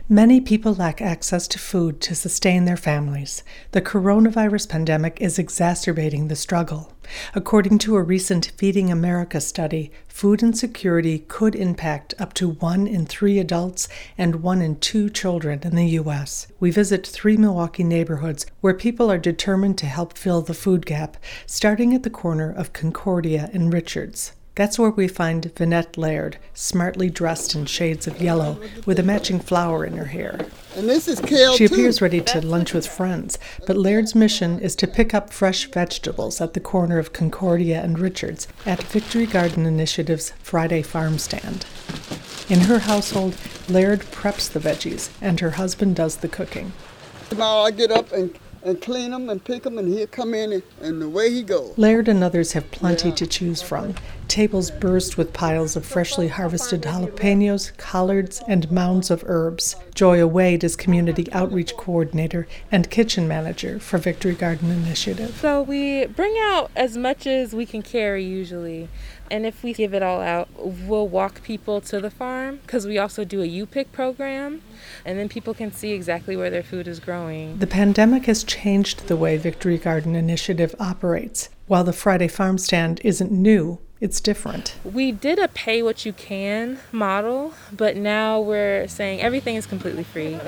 Many people lack access to food to sustain their families. The coronavirus pandemic is exacerbating the struggle. According to a recent Feeding America study, food insecurity could impact up to 1 in 3 adults and 1 in 2 children in the U.S. We visit 3 Milwaukee neighborhoods where people are determined to help fill the food gap, starting at the corner of Concordia and Richards. That's where we find Vinette Laird, smartly dressed in shades of yellow, with a matching flower in her hair. And this is kale She appears ready to lunch with friends, but Laird's mission is to pick up fresh vegetables at the corner of Concordia and Richards at Victory Garden Initiative's Friday Farm Stand. In her household, Laird preps the veggies, and her husband does the cooking. Tomorrow I get up and clean them and pick them, and he'll come in and away he goes. Laird and others have plenty to choose from. Tables burst with piles of freshly harvested jalapenos, collards, and mounds of herbs. Joya Wade is Community Outreach Coordinator and Kitchen Manager for Victory Garden Initiative. So we bring out as much as we can carry usually. And if we give it all out, we'll walk people to the farm because we also do a U-Pick program. And then people can see exactly where their food is growing. The pandemic has changed the way Victory Garden Initiative operates. While the Friday Farm Stand isn't new, it's different. We did a pay-what-you-can model, but now we're saying everything is completely free.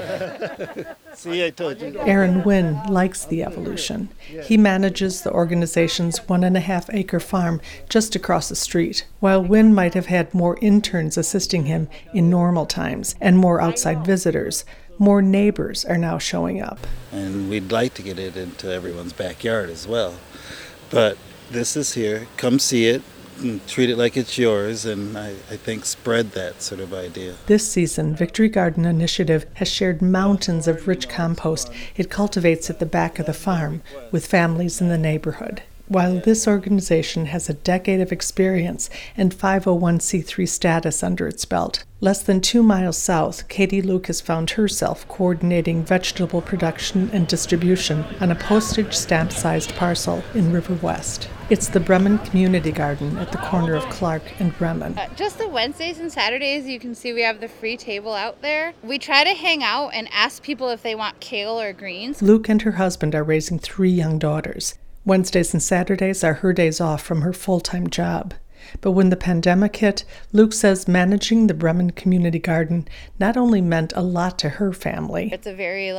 See, I told you. Aaron Wynn likes the evolution. He manages the organization's 1.5-acre farm just across the street. While Wynn might have had more interns assisting him in normal times and more outside visitors, more neighbors are now showing up. And we'd like to get it into everyone's backyard as well. But this is here. Come see it. And treat it like it's yours, and I think spread that sort of idea. This season, Victory Garden Initiative has shared mountains of rich compost it cultivates at the back of the farm with families in the neighborhood. While this organization has a decade of experience and 501c3 status under its belt, less than 2 miles south, Katie Lucas found herself coordinating vegetable production and distribution on a postage stamp-sized parcel in River West. It's the Bremen Community Garden at the corner of Clark and Bremen. Just the Wednesdays and Saturdays, you can see we have the free table out there. We try to hang out and ask people if they want kale or greens. Luke and her husband are raising 3 young daughters. Wednesdays and Saturdays are her days off from her full-time job. But when the pandemic hit, Luke says managing the Bremen Community Garden not only meant a lot to her family. It's a very,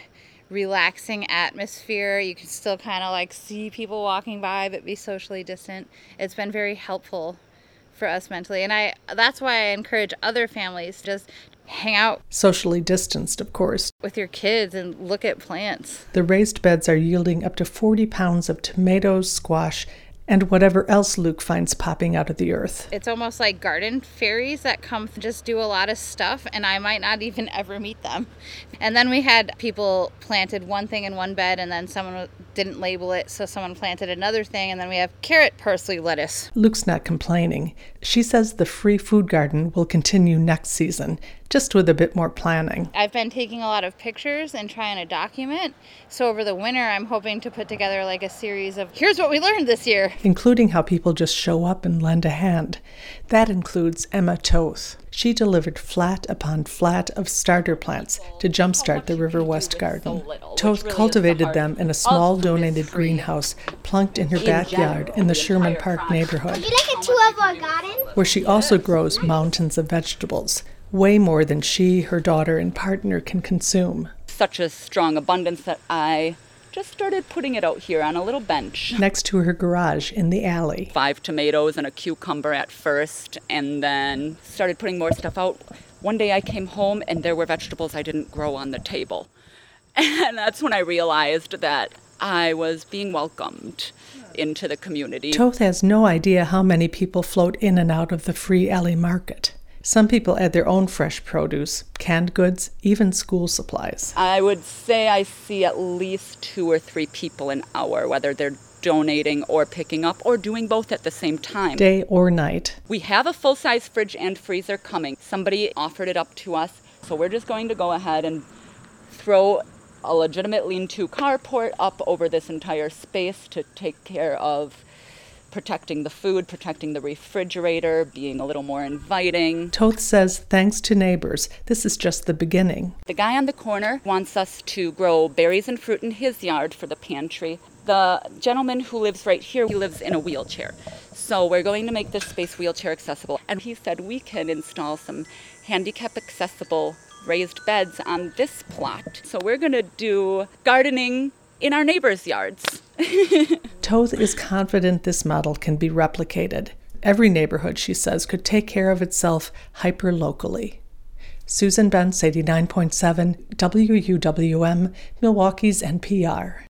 relaxing atmosphere. You can still kind of, see people walking by but be socially distant. It's been very helpful for us mentally. And that's why I encourage other families to just hang out. Socially distanced, of course. With your kids and look at plants. The raised beds are yielding up to 40 pounds of tomatoes, squash, and whatever else Luke finds popping out of the earth. It's almost like garden fairies that come just do a lot of stuff, and I might not even ever meet them. And then we had people planted one thing in one bed, and then someone didn't label it, so someone planted another thing, and then we have carrot, parsley, lettuce. Luke's not complaining. She says the free food garden will continue next season, just with a bit more planning. I've been taking a lot of pictures and trying to document, so over the winter I'm hoping to put together a series of here's what we learned this year. Including how people just show up and lend a hand. That includes Emma Toth. She delivered flat upon flat of starter plants to jumpstart the River West garden. Toth cultivated them in a small donated greenhouse plunked in her backyard in the Sherman Park neighborhood, Would you like a tour of our garden? where she also grows mountains of vegetables, way more than she, her daughter, and partner can consume. Such a strong abundance that I just started putting it out here on a little bench. Next to her garage in the alley. 5 tomatoes and a cucumber at first, and then started putting more stuff out. One day I came home and there were vegetables I didn't grow on the table. And that's when I realized that I was being welcomed into the community. Toth has no idea how many people float in and out of the free alley market. Some people add their own fresh produce, canned goods, even school supplies. I would say I see at least 2 or 3 people an hour, whether they're donating or picking up or doing both at the same time. Day or night. We have a full-size fridge and freezer coming. Somebody offered it up to us, so we're just going to go ahead and throw a legitimate lean-to carport up over this entire space to take care of protecting the food, protecting the refrigerator, being a little more inviting. Toth says thanks to neighbors, this is just the beginning. The guy on the corner wants us to grow berries and fruit in his yard for the pantry. The gentleman who lives right here, he lives in a wheelchair. So we're going to make this space wheelchair accessible. And he said we can install some handicap accessible raised beds on this plot. So we're going to do gardening in our neighbors' yards. Toth is confident this model can be replicated. Every neighborhood, she says, could take care of itself hyper-locally. Susan Bentz, 89.7, WUWM, Milwaukee's NPR.